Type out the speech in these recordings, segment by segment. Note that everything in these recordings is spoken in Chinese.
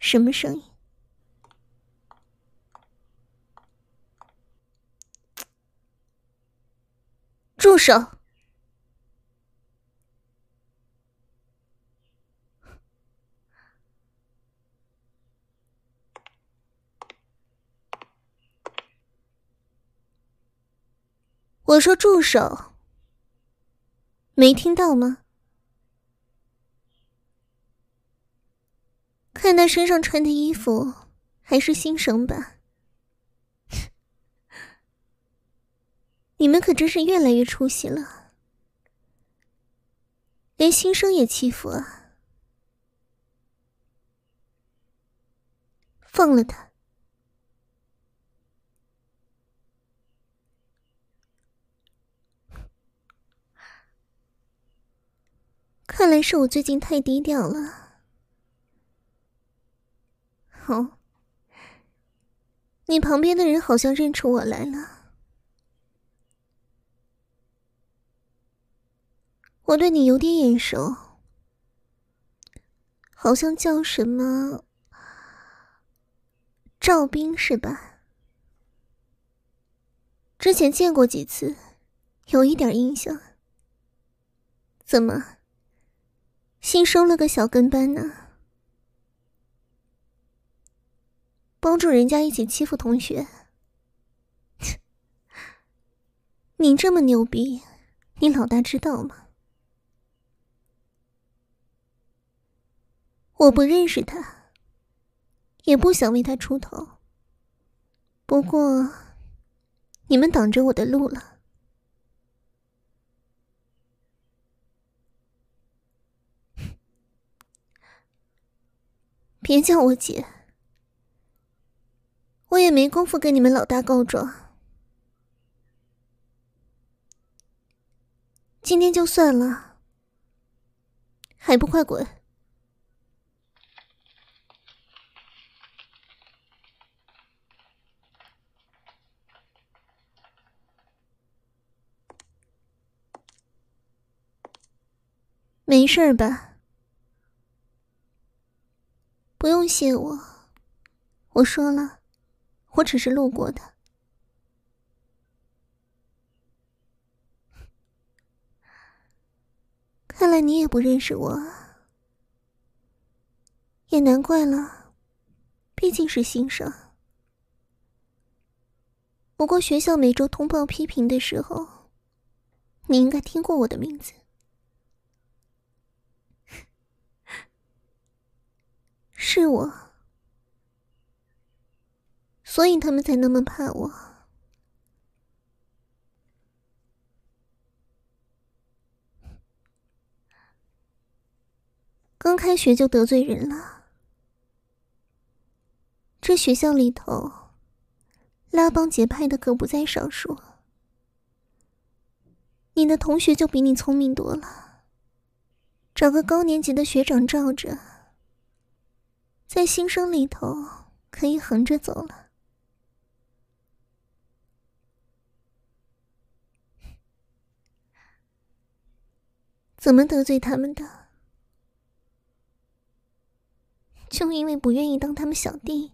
什么声音？住手！我说住手！没听到吗？看他身上穿的衣服，还是新生吧？你们可真是越来越出息了，连新生也欺负啊！放了他！看来是我最近太低调了。哦，你旁边的人好像认出我来了。我对你有点眼熟，好像叫什么赵斌是吧？之前见过几次，有一点印象。怎么，新收了个小跟班呢？帮助人家一起欺负同学？你这么牛逼，你老大知道吗？我不认识他，也不想为他出头。不过，你们挡着我的路了。别叫我姐，我也没工夫跟你们老大告状。今天就算了，还不快滚！没事吧？不用谢我，我说了，我只是路过的。看来你也不认识我啊，也难怪了，毕竟是新生。不过学校每周通报批评的时候，你应该听过我的名字。是我，所以他们才那么怕我。刚开学就得罪人了，这学校里头拉帮结派的可不在少数。你的同学就比你聪明多了，找个高年级的学长罩着，在新生里头可以横着走了。怎么得罪他们的？就因为不愿意当他们小弟？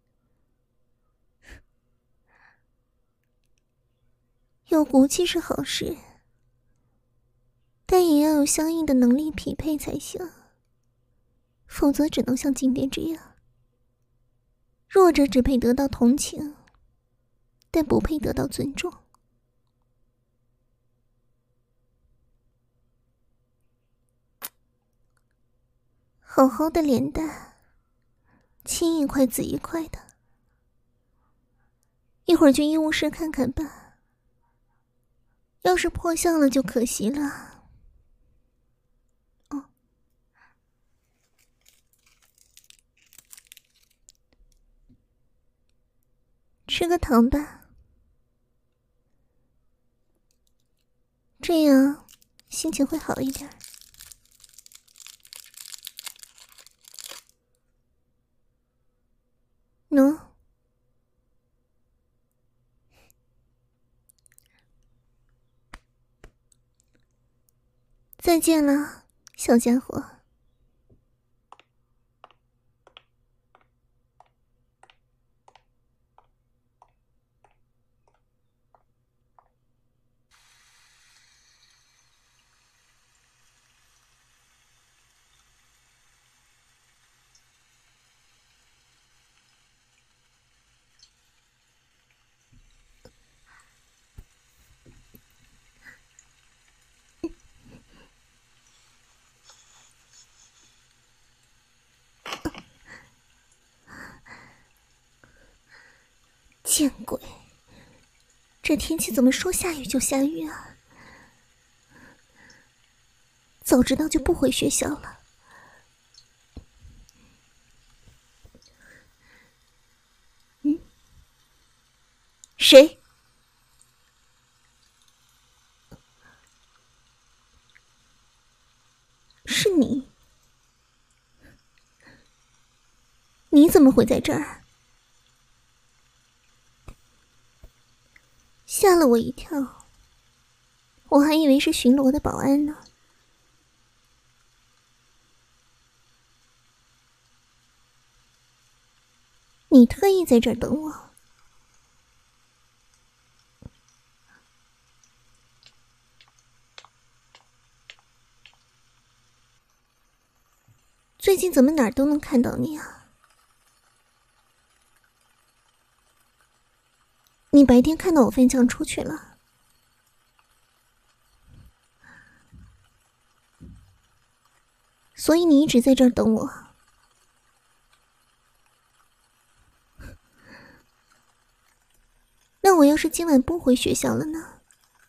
有骨气是好事，但也要有相应的能力匹配才行，否则只能像今天这样，弱者只配得到同情，但不配得到尊重。好好的脸蛋，青一块紫一块的，一会儿去医务室看看吧。要是破相了就可惜了。哦，吃个糖吧，这样心情会好一点。喏，再见了，小家伙。 见鬼！这天气怎么说下雨就下雨啊？早知道就不回学校了。谁？是你？你怎么会在这儿？吓了我一跳，我还以为是巡逻的保安呢。你特意在这儿等我？最近怎么哪儿都能看到你啊？你白天看到我翻墙出去了，所以你一直在这儿等我。那我要是今晚不回学校了呢？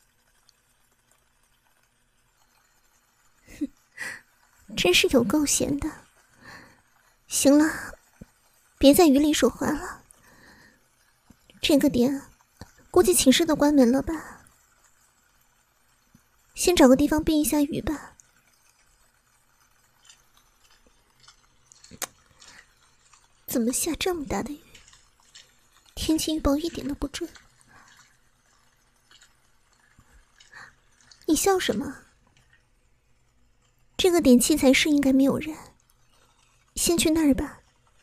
哼，真是有够闲的。行了，别在雨里说话了。这个点，估计寝室都关门了吧？先找个地方避一下雨吧。怎么下这么大的雨？天气预报一点都不准。你笑什么？这个点器材室应该没有人，先去那儿吧。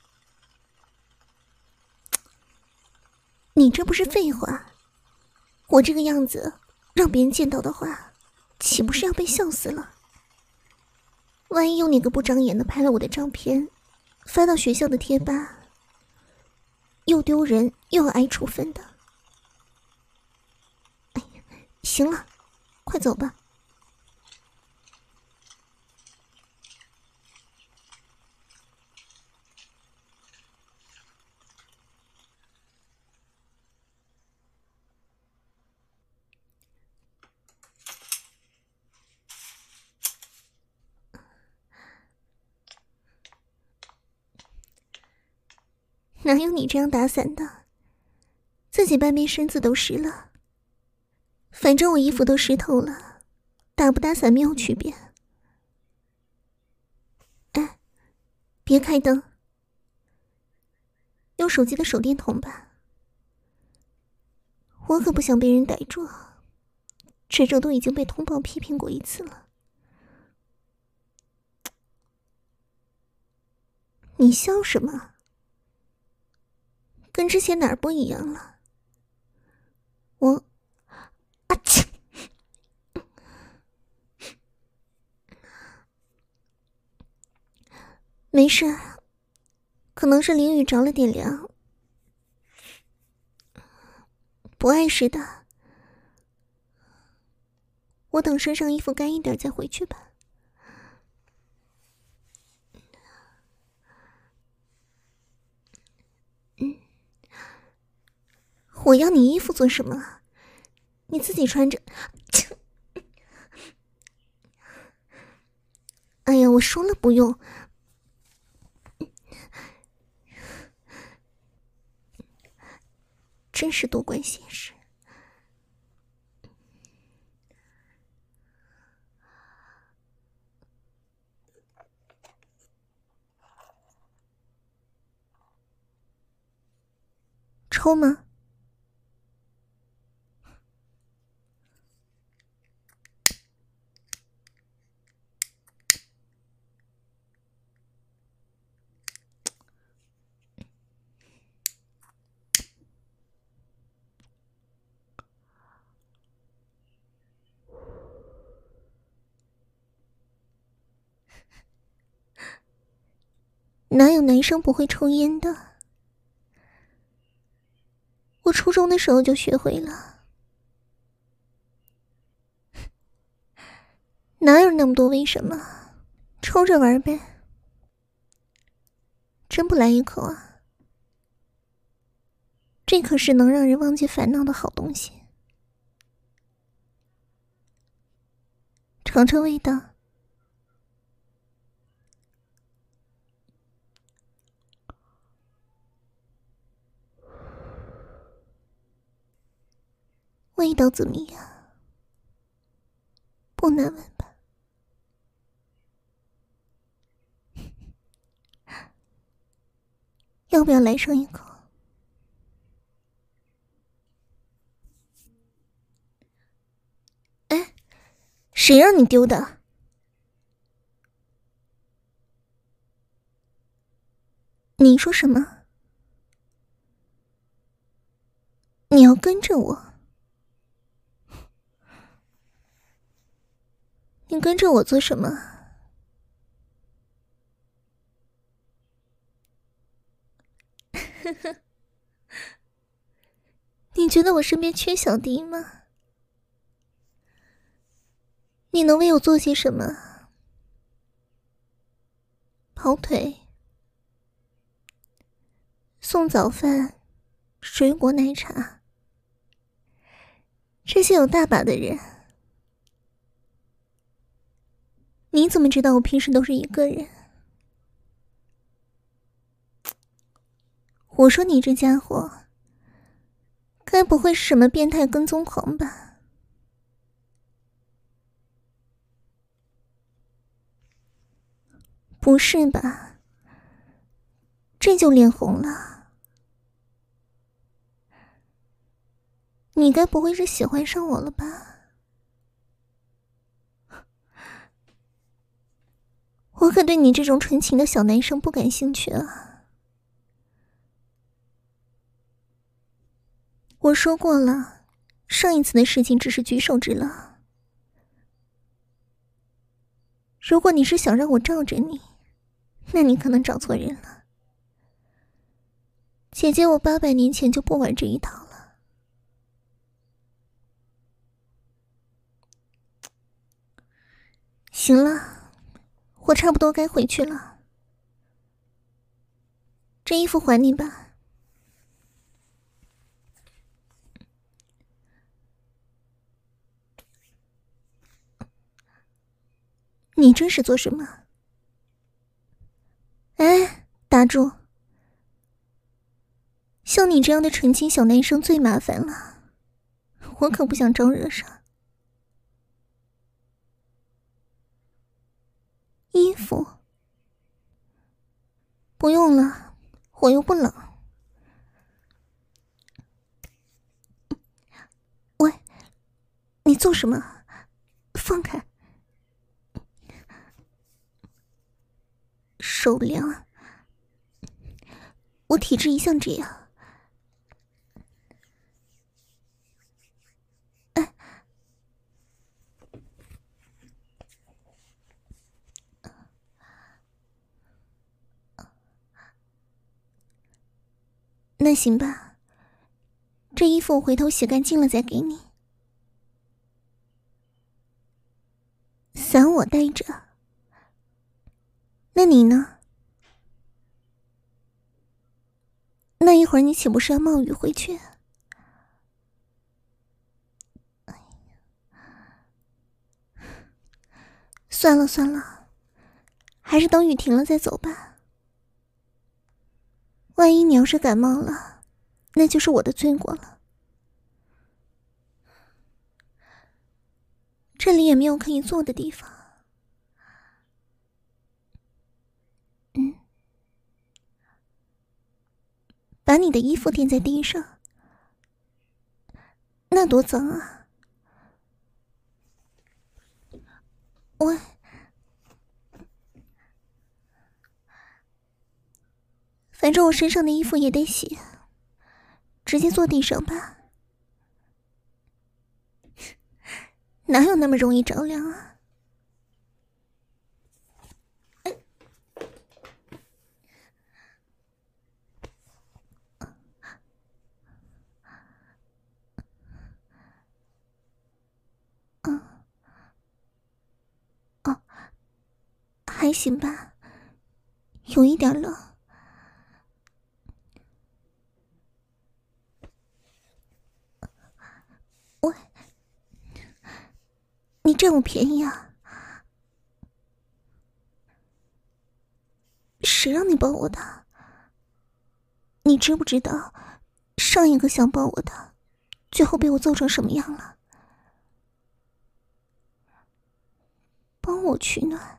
你这不是废话？我这个样子让别人见到的话，岂不是要被笑死了？万一有哪个不长眼的拍了我的照片，发到学校的贴吧，又丢人又要挨处分的。哎呀，行了，快走吧。哪有你这样打伞的？自己半边身子都湿了。反正我衣服都湿透了，打不打伞没有区别。哎，别开灯，用手机的手电筒吧。我可不想被人逮住，这周都已经被通报批评过一次了。你笑什么？跟之前哪儿不一样了？我，啊切！没事，可能是淋雨着了点凉，不碍事的。我等身上衣服干一点再回去吧。我要你衣服做什么啊？你自己穿着。哎呀，我说了不用。真是多管闲事。抽吗？哪有男生不会抽烟的？我初中的时候就学会了。哪有那么多为什么？抽着玩呗。真不来一口啊？ 这可是能让人忘记烦恼的好东西。尝尝味道。味道怎么样？不难闻吧？要不要来上一口？哎，谁让你丢的？你说什么？你要跟着我？你跟着我做什么？你觉得我身边缺小弟吗？你能为我做些什么？跑腿、送早饭、水果奶茶，这些有大把的人。你怎么知道我平时都是一个人？我说你这家伙，该不会是什么变态跟踪狂吧？不是吧？这就脸红了？你该不会是喜欢上我了吧？我可对你这种纯情的小男生不感兴趣啊！我说过了，上一次的事情只是举手之劳。如果你是想让我罩着你，那你可能找错人了。姐姐我800年前就不玩这一套了。行了，我差不多该回去了。这衣服还你吧。你这是做什么？哎，打住！像你这样的纯情小男生最麻烦了，我可不想招惹上。衣服不用了，我又不冷。喂，你做什么？放开！手凉，我体质一向这样。那行吧，这衣服我回头洗干净了再给你。伞我带着，那你呢？那一会儿你岂不是要冒雨回去？算了算了，还是等雨停了再走吧。万一你要是感冒了，那就是我的罪过了。这里也没有可以坐的地方。把你的衣服垫在地上，那多脏啊！喂，反正我身上的衣服也得洗，直接坐地上吧。哪有那么容易着凉啊？哦，还行吧，有一点冷。 你占我便宜啊？谁让你抱我的？你知不知道上一个想抱我的最后被我揍成什么样了？帮我取暖。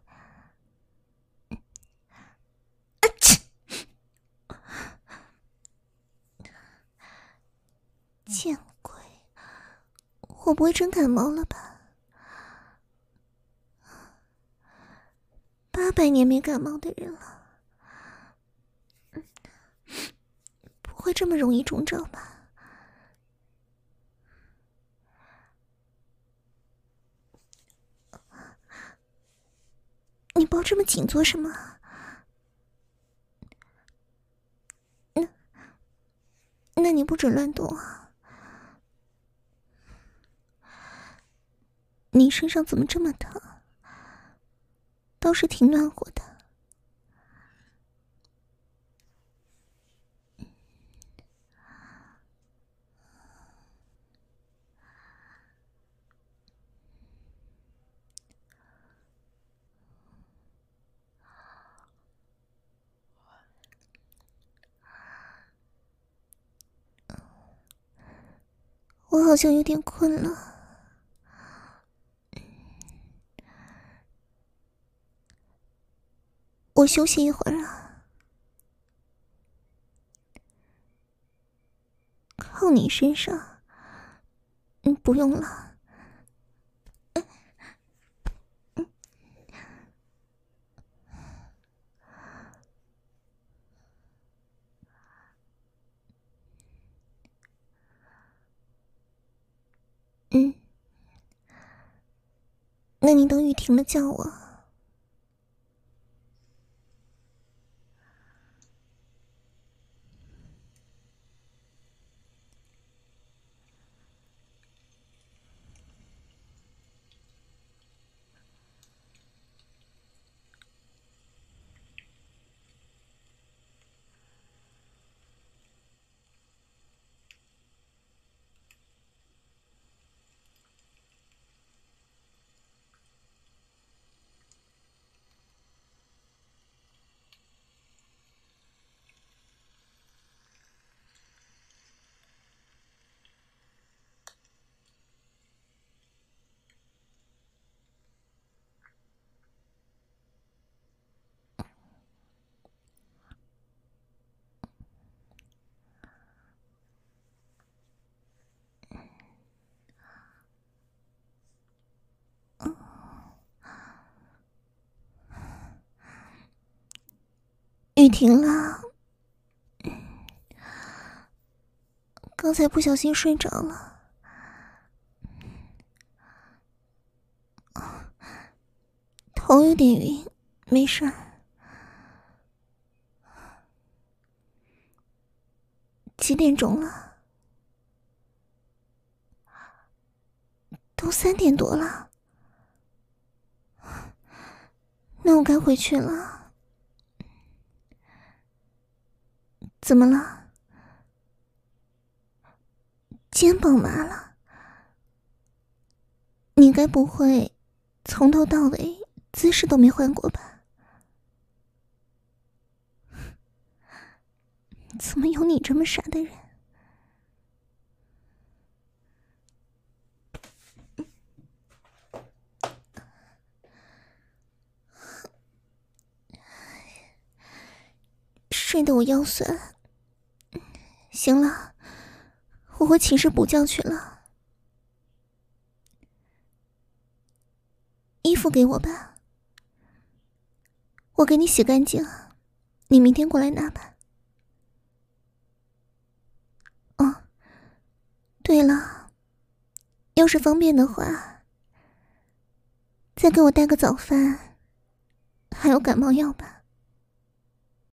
见鬼，我不会真感冒了吧？800年没感冒的人了，不会这么容易中招吧？你抱这么紧做什么？那你不准乱动啊！你身上怎么这么疼？倒是挺暖和的。我好像有点困了。我休息一会儿啊。靠你身上。不用了。那你等雨停了叫我。雨停了。刚才不小心睡着了。头有点晕，没事儿。几点钟了？都3点多了。那我该回去了。怎么了？肩膀麻了？你该不会从头到尾姿势都没换过吧？怎么有你这么傻的人？睡得我腰酸。行了，我回寝室补觉去了。衣服给我吧，我给你洗干净，你明天过来拿吧。哦，对了，要是方便的话，再给我带个早饭，还有感冒药吧。